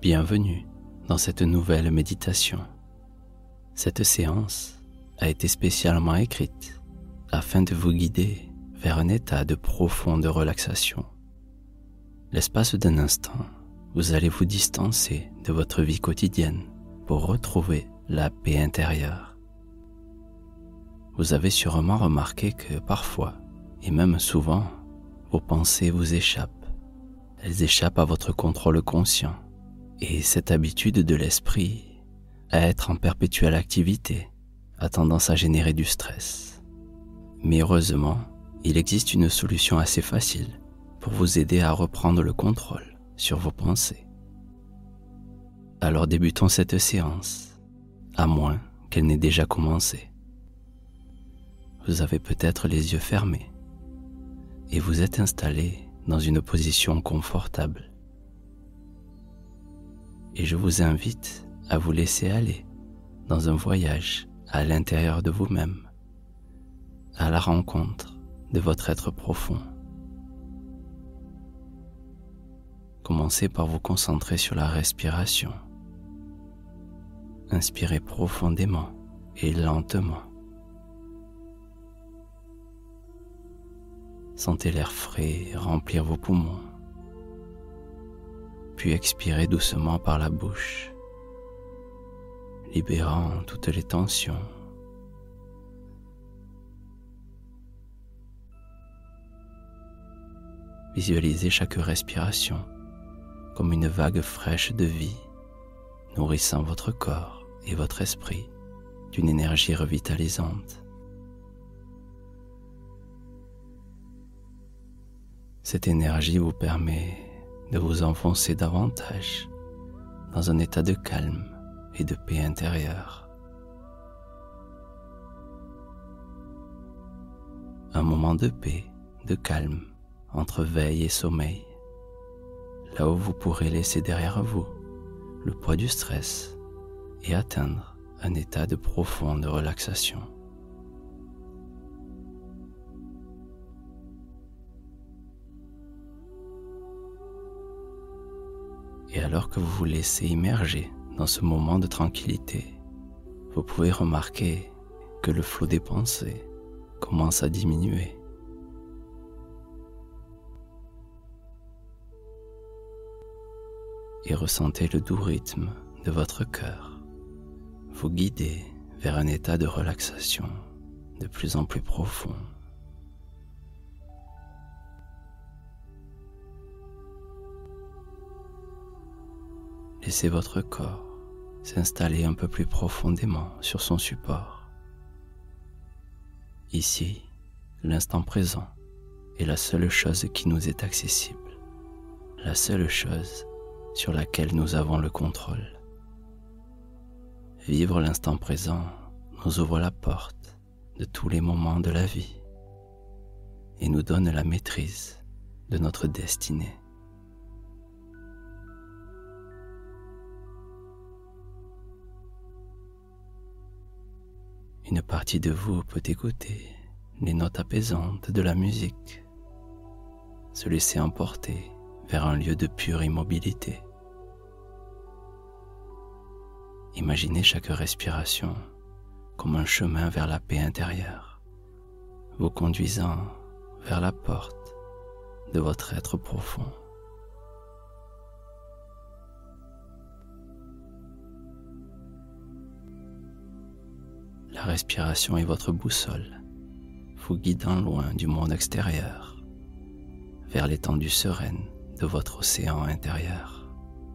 Bienvenue dans cette nouvelle méditation. Cette séance a été spécialement écrite afin de vous guider vers un état de profonde relaxation. L'espace d'un instant, vous allez vous distancer de votre vie quotidienne pour retrouver la paix intérieure. Vous avez sûrement remarqué que parfois, et même souvent, vos pensées vous échappent. Elles échappent à votre contrôle conscient. Et cette habitude de l'esprit à être en perpétuelle activité a tendance à générer du stress. Mais heureusement, il existe une solution assez facile pour vous aider à reprendre le contrôle sur vos pensées. Alors débutons cette séance, à moins qu'elle n'ait déjà commencé. Vous avez peut-être les yeux fermés et vous êtes installé dans une position confortable. Et je vous invite à vous laisser aller dans un voyage à l'intérieur de vous-même, à la rencontre de votre être profond. Commencez par vous concentrer sur la respiration. Inspirez profondément et lentement. Sentez l'air frais remplir vos poumons. Puis expirez doucement par la bouche, libérant toutes les tensions. Visualisez chaque respiration comme une vague fraîche de vie, nourrissant votre corps et votre esprit d'une énergie revitalisante. Cette énergie vous permet de vous enfoncer davantage dans un état de calme et de paix intérieure. Un moment de paix, de calme, entre veille et sommeil, là où vous pourrez laisser derrière vous le poids du stress et atteindre un état de profonde relaxation. Et alors que vous vous laissez immerger dans ce moment de tranquillité, vous pouvez remarquer que le flot des pensées commence à diminuer. Et ressentez le doux rythme de votre cœur vous guider vers un état de relaxation de plus en plus profond. Laissez votre corps s'installer un peu plus profondément sur son support. Ici, l'instant présent est la seule chose qui nous est accessible, la seule chose sur laquelle nous avons le contrôle. Vivre l'instant présent nous ouvre la porte de tous les moments de la vie et nous donne la maîtrise de notre destinée. Une partie de vous peut écouter les notes apaisantes de la musique, se laisser emporter vers un lieu de pure immobilité. Imaginez chaque respiration comme un chemin vers la paix intérieure, vous conduisant vers la porte de votre être profond. La respiration est votre boussole, vous guidant loin du monde extérieur, vers l'étendue sereine de votre océan intérieur.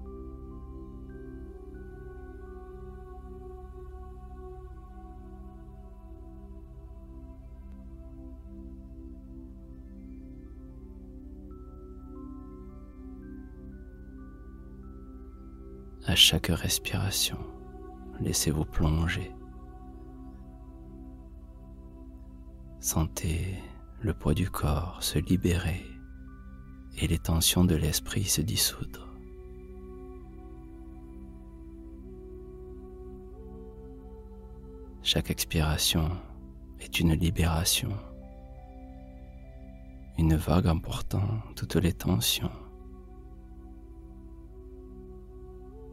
À chaque respiration, laissez-vous plonger. Sentez le poids du corps se libérer et les tensions de l'esprit se dissoudre. Chaque expiration est une libération, une vague emportant toutes les tensions.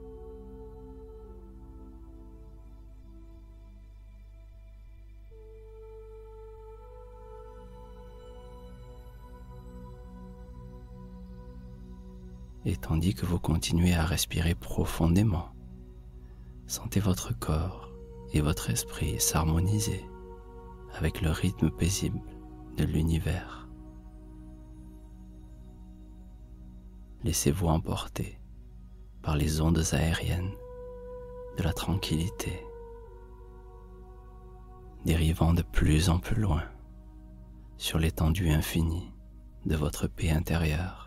Et tandis que vous continuez à respirer profondément, sentez votre corps et votre esprit s'harmoniser avec le rythme paisible de l'univers. Laissez-vous emporter par les ondes aériennes de la tranquillité, dérivant de plus en plus loin sur l'étendue infinie de votre paix intérieure.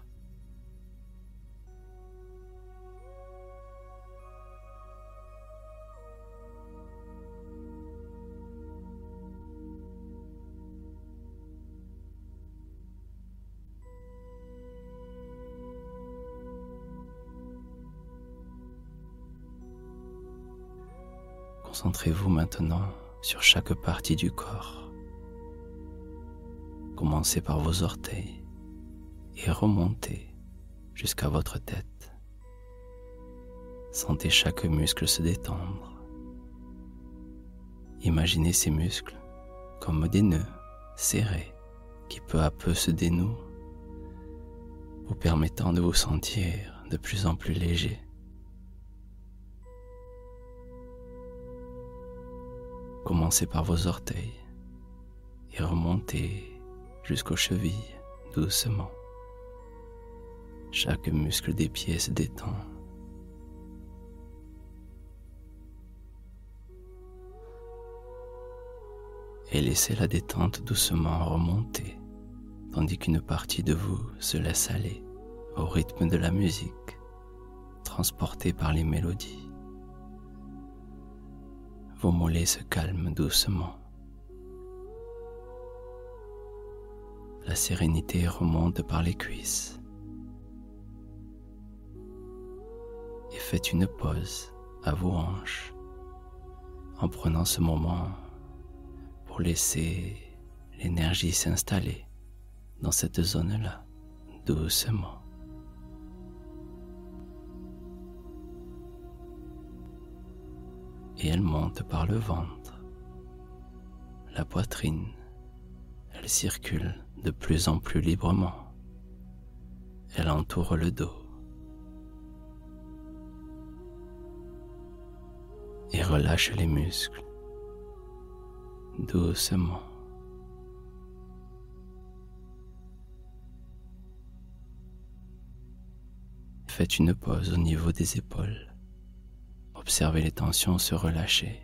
Concentrez-vous maintenant sur chaque partie du corps. Commencez par vos orteils et remontez jusqu'à votre tête. Sentez chaque muscle se détendre. Imaginez ces muscles comme des nœuds serrés qui peu à peu se dénouent, vous permettant de vous sentir de plus en plus léger. Commencez par vos orteils et remontez jusqu'aux chevilles doucement. Chaque muscle des pieds se détend. Et laissez la détente doucement remonter, tandis qu'une partie de vous se laisse aller au rythme de la musique, transportée par les mélodies. Vos mollets se calment doucement. La sérénité remonte par les cuisses. Et faites une pause à vos hanches en prenant ce moment pour laisser l'énergie s'installer dans cette zone-là, doucement. Et elle monte par le ventre, la poitrine, elle circule de plus en plus librement, elle entoure le dos et relâche les muscles, doucement. Faites une pause au niveau des épaules. Observez les tensions se relâcher.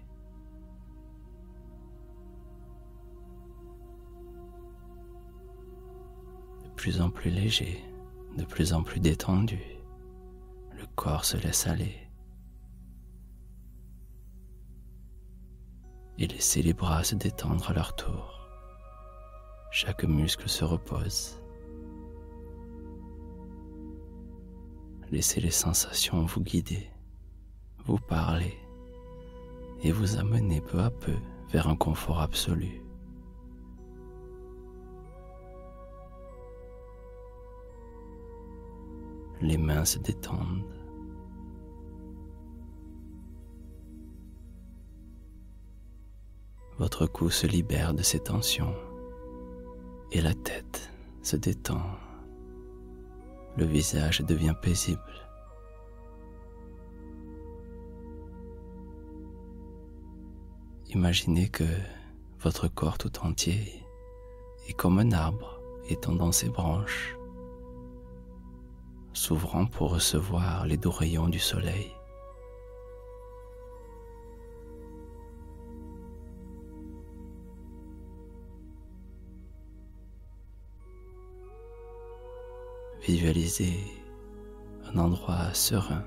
De plus en plus léger, de plus en plus détendu, le corps se laisse aller. Et laissez les bras se détendre à leur tour. Chaque muscle se repose. Laissez les sensations vous guider, vous parler et vous amener peu à peu vers un confort absolu. Les mains se détendent. Votre cou se libère de ses tensions et la tête se détend. Le visage devient paisible. Imaginez que votre corps tout entier est comme un arbre étendant ses branches, s'ouvrant pour recevoir les doux rayons du soleil. Visualisez un endroit serein,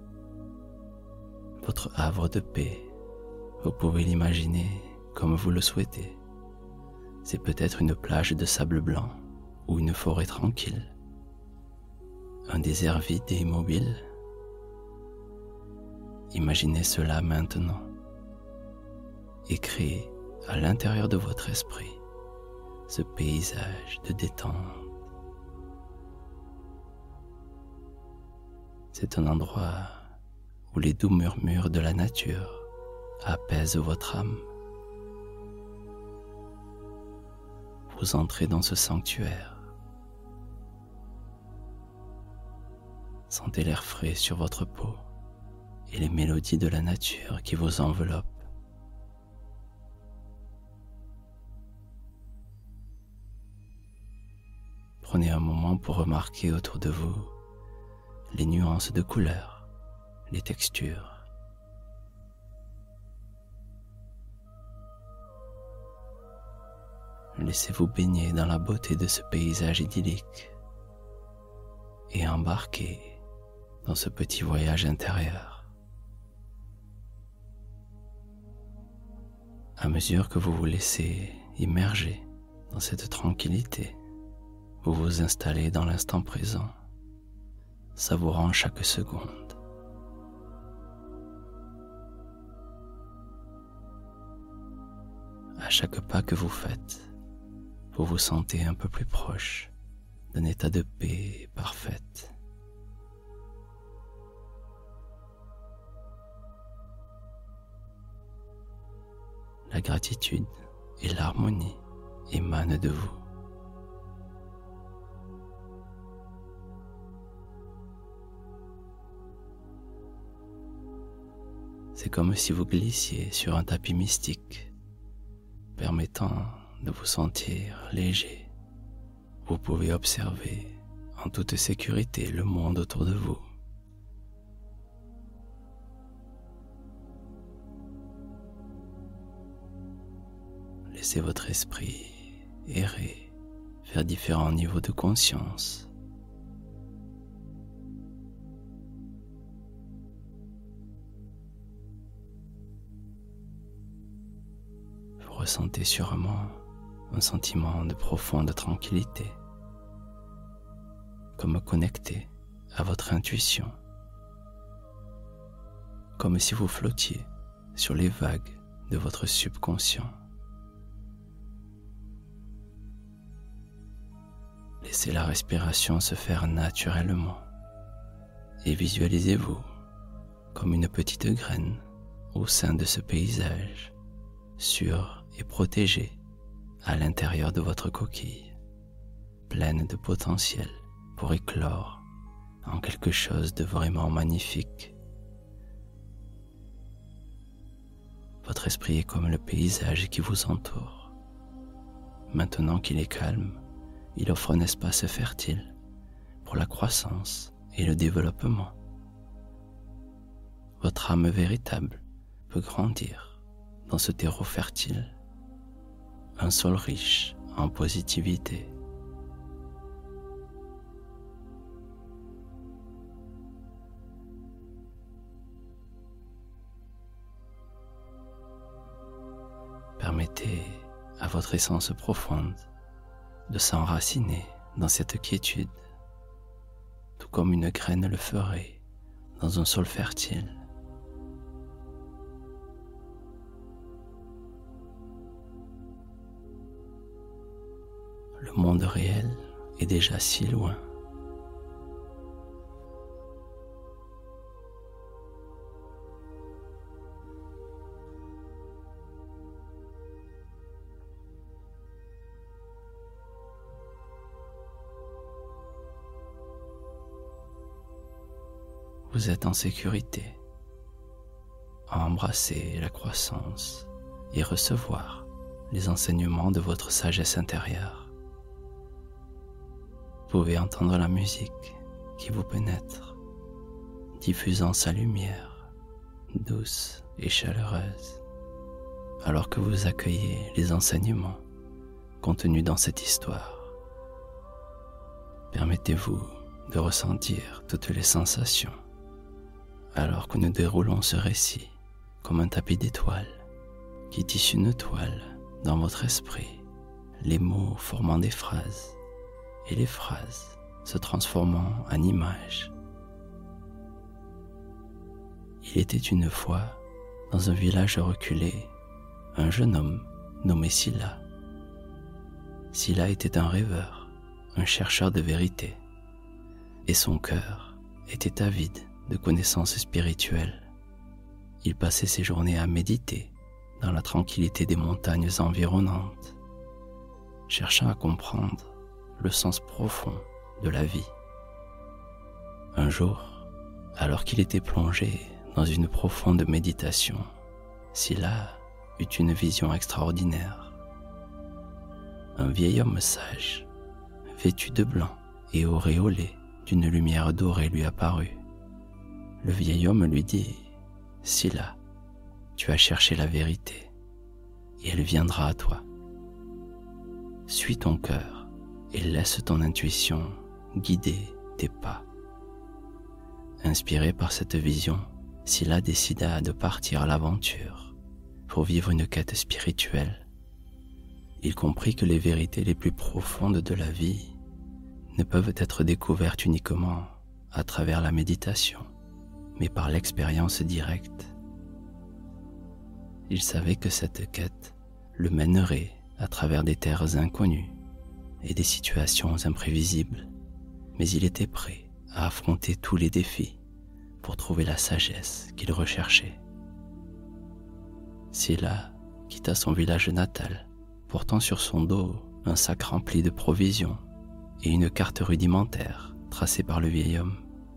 votre havre de paix. Vous pouvez l'imaginer comme vous le souhaitez. C'est peut-être une plage de sable blanc ou une forêt tranquille, un désert vide et immobile. Imaginez cela maintenant et créez à l'intérieur de votre esprit ce paysage de détente. C'est un endroit où les doux murmures de la nature apaisent votre âme. Vous entrez dans ce sanctuaire. Sentez l'air frais sur votre peau et les mélodies de la nature qui vous enveloppent. Prenez un moment pour remarquer autour de vous les nuances de couleurs, les textures. Laissez-vous baigner dans la beauté de ce paysage idyllique et embarquez dans ce petit voyage intérieur. À mesure que vous vous laissez immerger dans cette tranquillité, vous vous installez dans l'instant présent, savourant chaque seconde. À chaque pas que vous faites, vous vous sentez un peu plus proche d'un état de paix parfaite. La gratitude et l'harmonie émanent de vous. C'est comme si vous glissiez sur un tapis mystique, permettant de vous sentir léger. Vous pouvez observer en toute sécurité le monde autour de vous. Laissez votre esprit errer vers différents niveaux de conscience. Vous ressentez sûrement un sentiment de profonde tranquillité, comme connecté à votre intuition, comme si vous flottiez sur les vagues de votre subconscient. Laissez la respiration se faire naturellement et visualisez-vous comme une petite graine au sein de ce paysage, sûre et protégée à l'intérieur de votre coquille, pleine de potentiel pour éclore en quelque chose de vraiment magnifique. Votre esprit est comme le paysage qui vous entoure. Maintenant qu'il est calme, il offre un espace fertile pour la croissance et le développement. Votre âme véritable peut grandir dans ce terreau fertile, un sol riche en positivité. Permettez à votre essence profonde de s'enraciner dans cette quiétude, tout comme une graine le ferait dans un sol fertile. Le monde réel est déjà si loin. Vous êtes en sécurité, à embrasser la croissance et recevoir les enseignements de votre sagesse intérieure. Vous pouvez entendre la musique qui vous pénètre, diffusant sa lumière douce et chaleureuse, alors que vous accueillez les enseignements contenus dans cette histoire. Permettez-vous de ressentir toutes les sensations alors que nous déroulons ce récit comme un tapis d'étoiles qui tisse une toile dans votre esprit, les mots formant des phrases et les phrases se transformant en images. Il était une fois, dans un village reculé, un jeune homme nommé Scylla. Scylla était un rêveur, un chercheur de vérité, et son cœur était avide de connaissances spirituelles. Il passait ses journées à méditer dans la tranquillité des montagnes environnantes, cherchant à comprendre le sens profond de la vie. Un jour, alors qu'il était plongé dans une profonde méditation, Sila eut une vision extraordinaire. Un vieil homme sage, vêtu de blanc et auréolé d'une lumière dorée lui apparut. Le vieil homme lui dit : « Sila, tu as cherché la vérité, et elle viendra à toi. Suis ton cœur et laisse ton intuition guider tes pas. » Inspiré par cette vision, Sila décida de partir à l'aventure pour vivre une quête spirituelle. Il comprit que les vérités les plus profondes de la vie ne peuvent être découvertes uniquement à travers la méditation, mais par l'expérience directe. Il savait que cette quête le mènerait à travers des terres inconnues et des situations imprévisibles, mais il était prêt à affronter tous les défis pour trouver la sagesse qu'il recherchait. Sila quitta son village natal, portant sur son dos un sac rempli de provisions et une carte rudimentaire tracée par le vieil homme.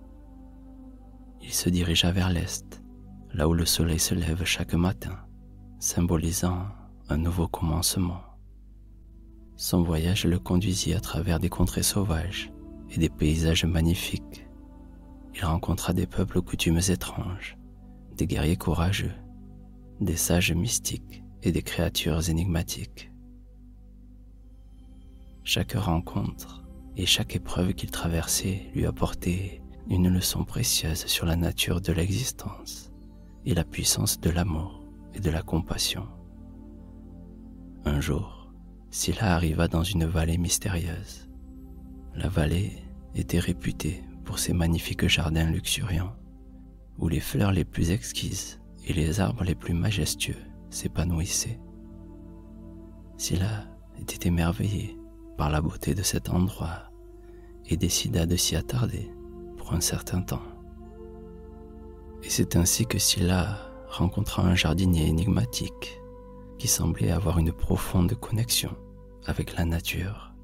Il se dirigea vers l'est, là où le soleil se lève chaque matin, symbolisant un nouveau commencement. Son voyage le conduisit à travers des contrées sauvages et des paysages magnifiques. Il rencontra des peuples aux coutumes étranges, des guerriers courageux, des sages mystiques et des créatures énigmatiques. Chaque rencontre et chaque épreuve qu'il traversait lui apportait une leçon précieuse sur la nature de l'existence et la puissance de l'amour et de la compassion. Un jour, Sila arriva dans une vallée mystérieuse. La vallée était réputée pour ses magnifiques jardins luxuriants, où les fleurs les plus exquises et les arbres les plus majestueux s'épanouissaient. Sila était émerveillé par la beauté de cet endroit et décida de s'y attarder pour un certain temps. Et c'est ainsi que Sila rencontra un jardinier énigmatique qui semblait avoir une profonde connexion avec la nature.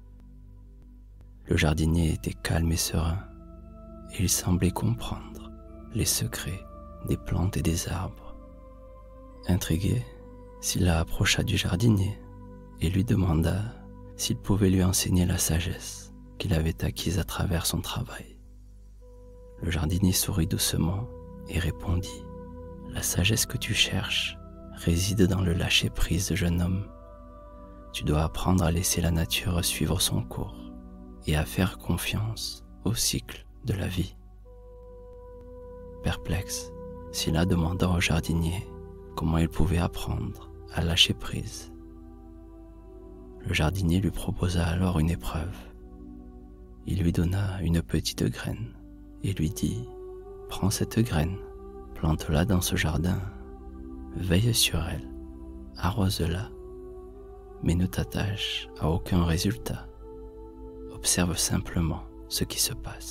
Le jardinier était calme et serein, et il semblait comprendre les secrets des plantes et des arbres. Intrigué, Sila approcha du jardinier et lui demanda s'il pouvait lui enseigner la sagesse qu'il avait acquise à travers son travail. Le jardinier sourit doucement et répondit : « La sagesse que tu cherches réside dans le lâcher-prise, jeune homme. Tu dois apprendre à laisser la nature suivre son cours et à faire confiance au cycle de la vie. » Perplexe, Sila demanda au jardinier comment il pouvait apprendre à lâcher prise. Le jardinier lui proposa alors une épreuve. Il lui donna une petite graine et lui dit : « Prends cette graine, plante-la dans ce jardin, veille sur elle, arrose-la, mais ne t'attache à aucun résultat. Observe simplement ce qui se passe. »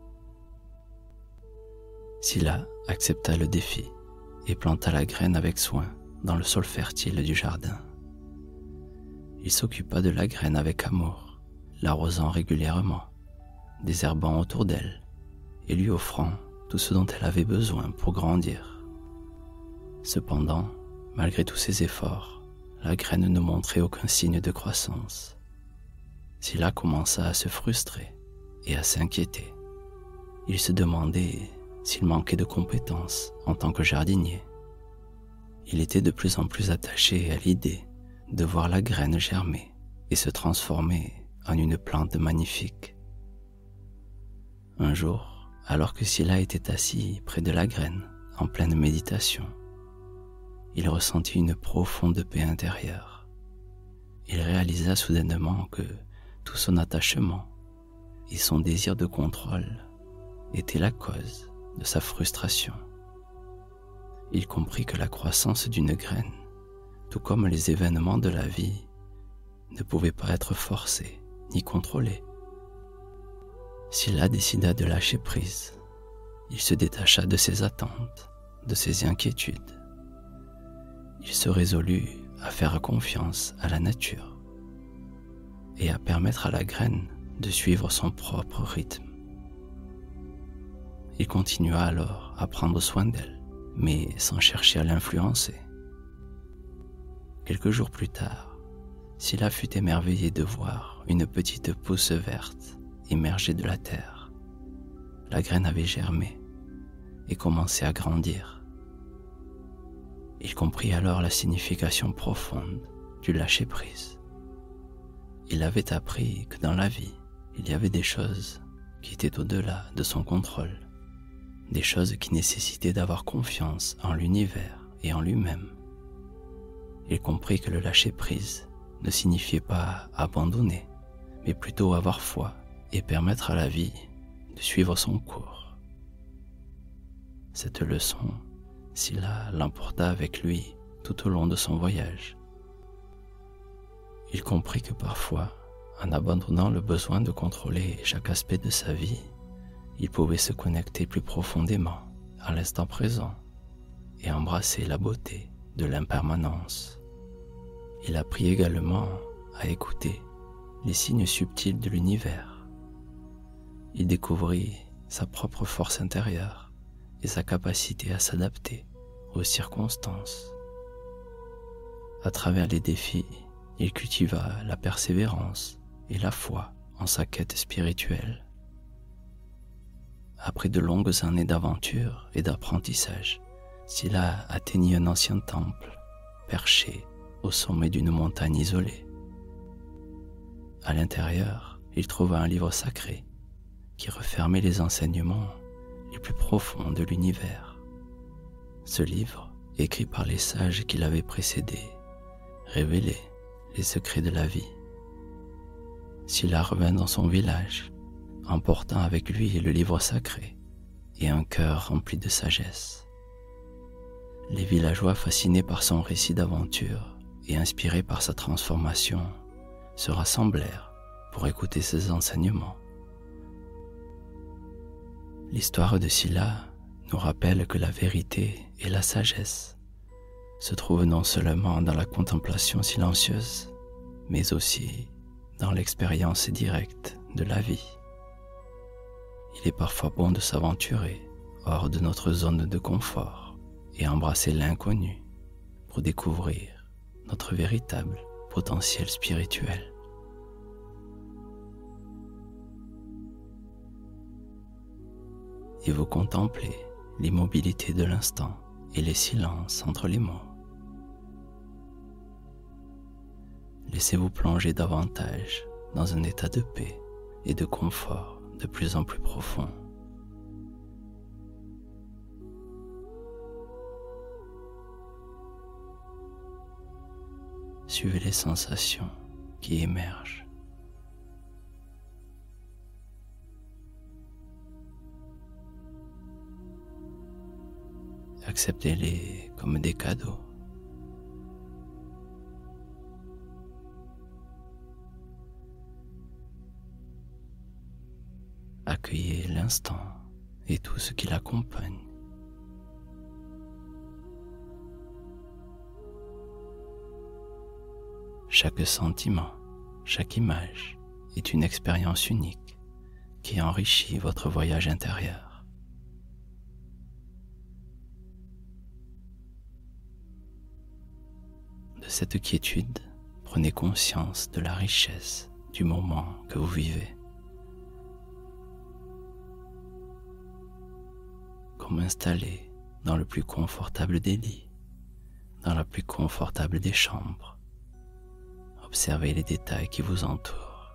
Sila accepta le défi et planta la graine avec soin dans le sol fertile du jardin. Il s'occupa de la graine avec amour, l'arrosant régulièrement, désherbant autour d'elle et lui offrant tout ce dont elle avait besoin pour grandir. Cependant, malgré tous ses efforts, la graine ne montrait aucun signe de croissance. Sila commença à se frustrer et à s'inquiéter. Il se demandait s'il manquait de compétences en tant que jardinier. Il était de plus en plus attaché à l'idée de voir la graine germer et se transformer en une plante magnifique. Un jour, alors que Sila était assis près de la graine, en pleine méditation, il ressentit une profonde paix intérieure. Il réalisa soudainement que tout son attachement et son désir de contrôle étaient la cause de sa frustration. Il comprit que la croissance d'une graine, tout comme les événements de la vie, ne pouvaient pas être forcés ni contrôlés. Sila décida de lâcher prise. Il se détacha de ses attentes, de ses inquiétudes. Il se résolut à faire confiance à la nature et à permettre à la graine de suivre son propre rythme. Il continua alors à prendre soin d'elle, mais sans chercher à l'influencer. Quelques jours plus tard, Scylla fut émerveillée de voir une petite pousse verte émerger de la terre. La graine avait germé et commençait à grandir. Il comprit alors la signification profonde du lâcher-prise. Il avait appris que dans la vie, il y avait des choses qui étaient au-delà de son contrôle, des choses qui nécessitaient d'avoir confiance en l'univers et en lui-même. Il comprit que le lâcher-prise ne signifiait pas abandonner, mais plutôt avoir foi et permettre à la vie de suivre son cours. Cette leçon, Scylla l'emporta avec lui tout au long de son voyage. Il comprit que parfois, en abandonnant le besoin de contrôler chaque aspect de sa vie, il pouvait se connecter plus profondément à l'instant présent et embrasser la beauté de l'impermanence. Il apprit également à écouter les signes subtils de l'univers. Il découvrit sa propre force intérieure et sa capacité à s'adapter aux circonstances. À travers les défis, il cultiva la persévérance et la foi en sa quête spirituelle. Après de longues années d'aventure et d'apprentissage, Scylla atteignit un ancien temple, perché au sommet d'une montagne isolée. À l'intérieur, il trouva un livre sacré qui refermait les enseignements les plus profonds de l'univers. Ce livre, écrit par les sages qui l'avaient précédé, révélait les secrets de la vie. Scylla revint dans son village, emportant avec lui le livre sacré et un cœur rempli de sagesse. Les villageois, fascinés par son récit d'aventure et inspirés par sa transformation, se rassemblèrent pour écouter ses enseignements. L'histoire de Scylla nous rappelle que la vérité et la sagesse se trouvent non seulement dans la contemplation silencieuse, mais aussi dans l'expérience directe de la vie. Il est parfois bon de s'aventurer hors de notre zone de confort et embrasser l'inconnu pour découvrir notre véritable potentiel spirituel. Et vous contemplez l'immobilité de l'instant et les silences entre les mots. Laissez-vous plonger davantage dans un état de paix et de confort de plus en plus profond. Suivez les sensations qui émergent. Acceptez-les comme des cadeaux. Accueillez l'instant et tout ce qui l'accompagne. Chaque sentiment, chaque image est une expérience unique qui enrichit votre voyage intérieur. De cette quiétude, prenez conscience de la richesse du moment que vous vivez. Comme installé dans le plus confortable des lits, dans la plus confortable des chambres. Observez les détails qui vous entourent.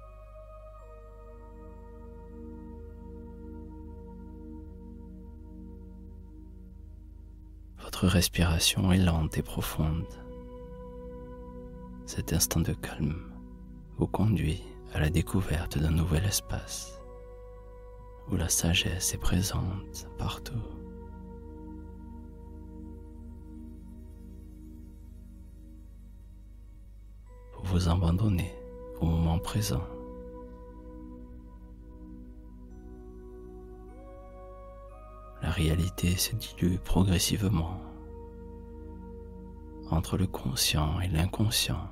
Votre respiration est lente et profonde. Cet instant de calme vous conduit à la découverte d'un nouvel espace où la sagesse est présente partout. Vous vous abandonnez au moment présent. La réalité se dilue progressivement entre le conscient et l'inconscient.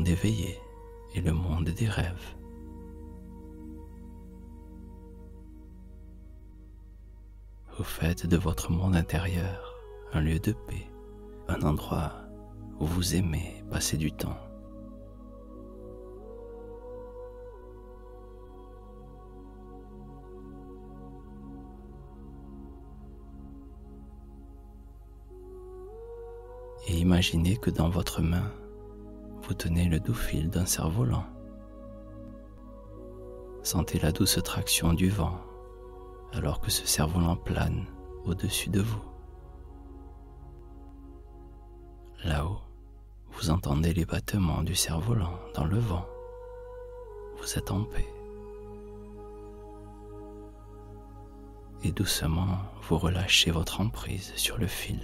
monde éveillé et le monde des rêves. Vous faites de votre monde intérieur un lieu de paix, un endroit où vous aimez passer du temps. Et imaginez que dans votre main, vous tenez le doux fil d'un cerf-volant. Sentez la douce traction du vent alors que ce cerf-volant plane au-dessus de vous. Là-haut, vous entendez les battements du cerf-volant dans le vent. Vous êtes en paix. Et doucement, vous relâchez votre emprise sur le fil.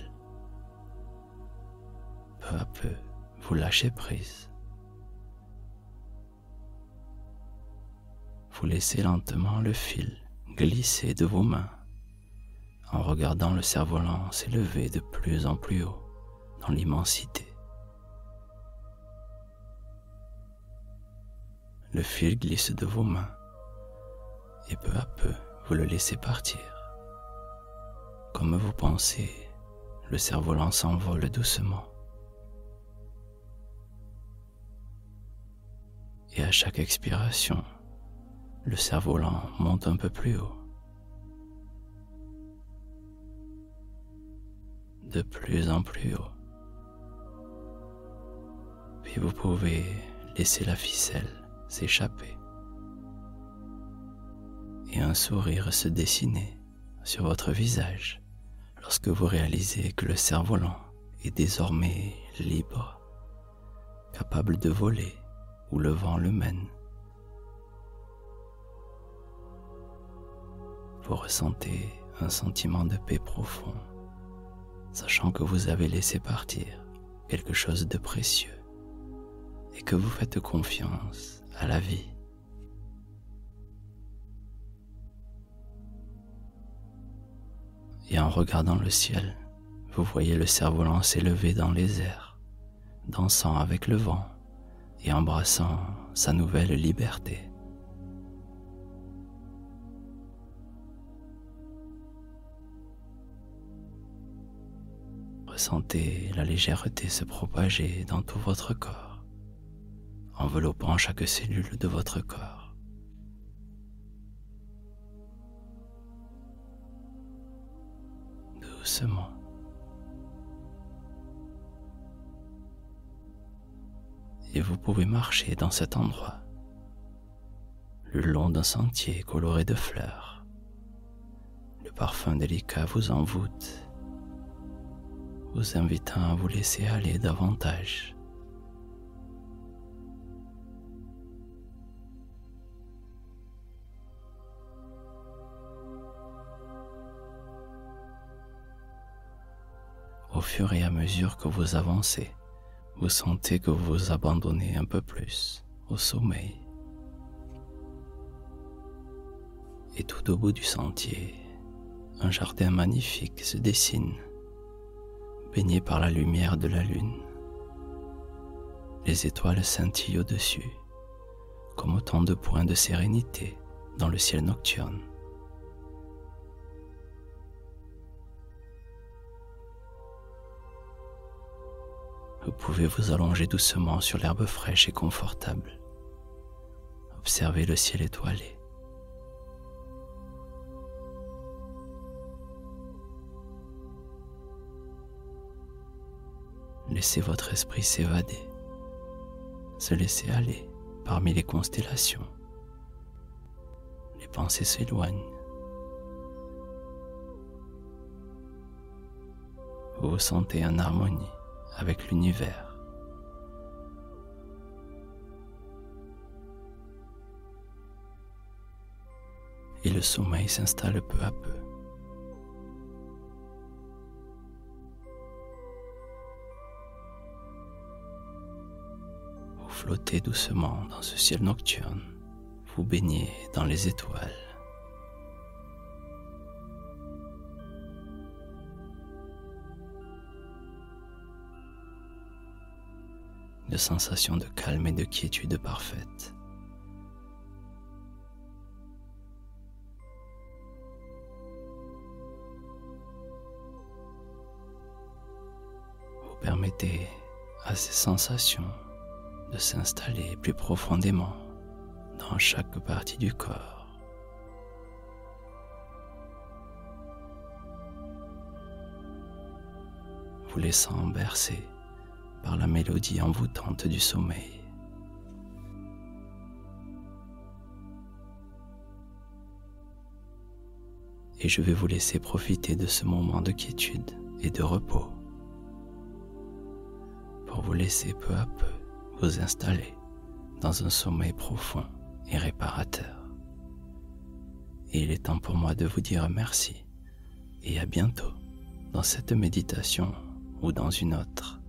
Peu à peu, vous lâchez prise. Vous laissez lentement le fil glisser de vos mains en regardant le cerf-volant s'élever de plus en plus haut dans l'immensité. Le fil glisse de vos mains et peu à peu, vous le laissez partir. Comme vous pensez, le cerf-volant s'envole doucement. Et à chaque expiration, le cerf-volant monte un peu plus haut. De plus en plus haut. Puis vous pouvez laisser la ficelle s'échapper et un sourire se dessiner sur votre visage lorsque vous réalisez que le cerf-volant est désormais libre, capable de voler où le vent le mène. Vous ressentez un sentiment de paix profond, sachant que vous avez laissé partir quelque chose de précieux et que vous faites confiance à la vie. Et en regardant le ciel, vous voyez le cerf-volant s'élever dans les airs, dansant avec le vent et embrassant sa nouvelle liberté. Ressentez la légèreté se propager dans tout votre corps, enveloppant chaque cellule de votre corps. Doucement. Et vous pouvez marcher dans cet endroit, le long d'un sentier coloré de fleurs. Le parfum délicat vous envoûte, vous invitant à vous laisser aller davantage. Au fur et à mesure que vous avancez, vous sentez que vous vous abandonnez un peu plus au sommeil. Et tout au bout du sentier, un jardin magnifique se dessine, baigné par la lumière de la lune. Les étoiles scintillent au-dessus, comme autant de points de sérénité dans le ciel nocturne. Vous pouvez vous allonger doucement sur l'herbe fraîche et confortable. Observez le ciel étoilé. Laissez votre esprit s'évader, se laisser aller parmi les constellations. Les pensées s'éloignent. Vous vous sentez en harmonie avec l'univers. Et le sommeil s'installe peu à peu. Vous flottez doucement dans ce ciel nocturne, vous baignez dans les étoiles. de sensations de calme et de quiétude parfaite. Vous permettez à ces sensations de s'installer plus profondément dans chaque partie du corps. Vous laissant bercer par la mélodie envoûtante du sommeil. Et je vais vous laisser profiter de ce moment de quiétude et de repos pour vous laisser peu à peu vous installer dans un sommeil profond et réparateur. Et il est temps pour moi de vous dire merci et à bientôt dans cette méditation ou dans une autre.